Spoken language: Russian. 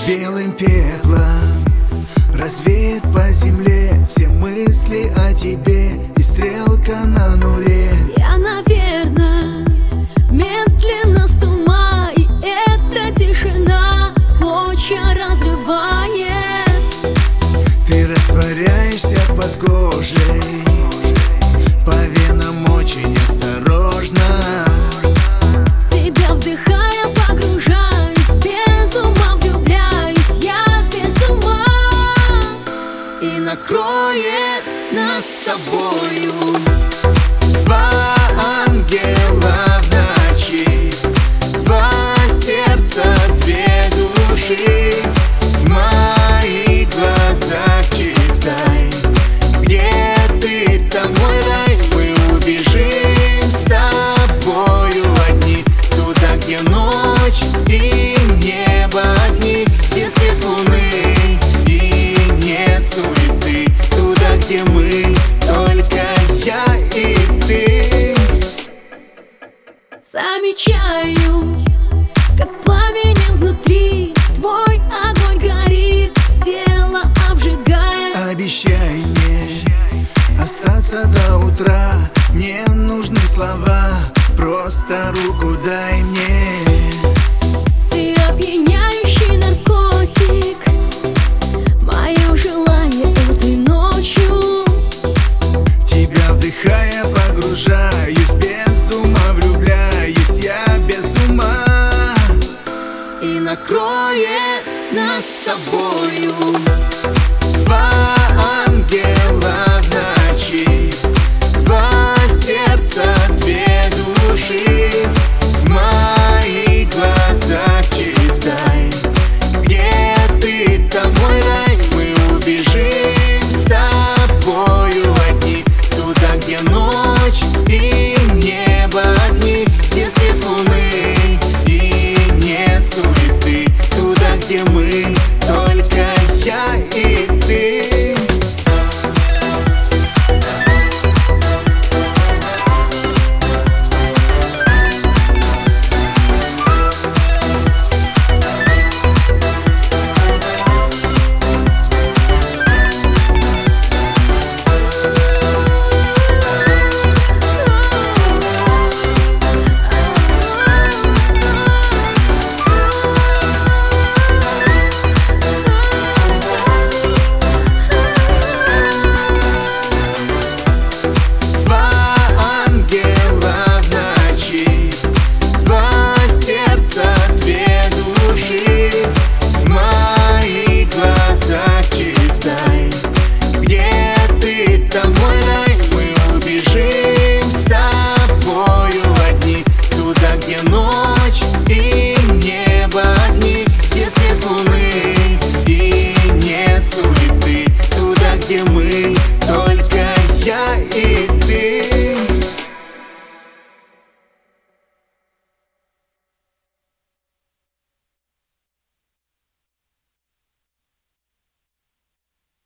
Белым пеплом развеет по земле все мысли о тебе, и стрелка на нуле. Я, наверное, медленно с ума, и эта тишина в клочья разрывает. Ты растворяешься под кожей, по венам очень осторожно. Тебя вдыхая погружаюсь, без ума влюбляюсь, я без ума. И накроет нас с тобою Два ангела в ночи, два сердца, две души. В моих глазах читай, где ты, там мой рай. Мы убежим с тобою одни, туда, где ночь и небо одни, где свет луны и нет суеты, туда, где мы, только я и ты. замечаю, как пламенем внутри твой огонь горит, тело обжигая. Обещай мне остаться до утра, не нужны слова, просто руку дай мне. Ты опьяняющий наркотик, мое желание этой ночью. Тебя вдыхая погружаюсь, без ума влюбляюсь, я без ума. И накроет нас с тобою Два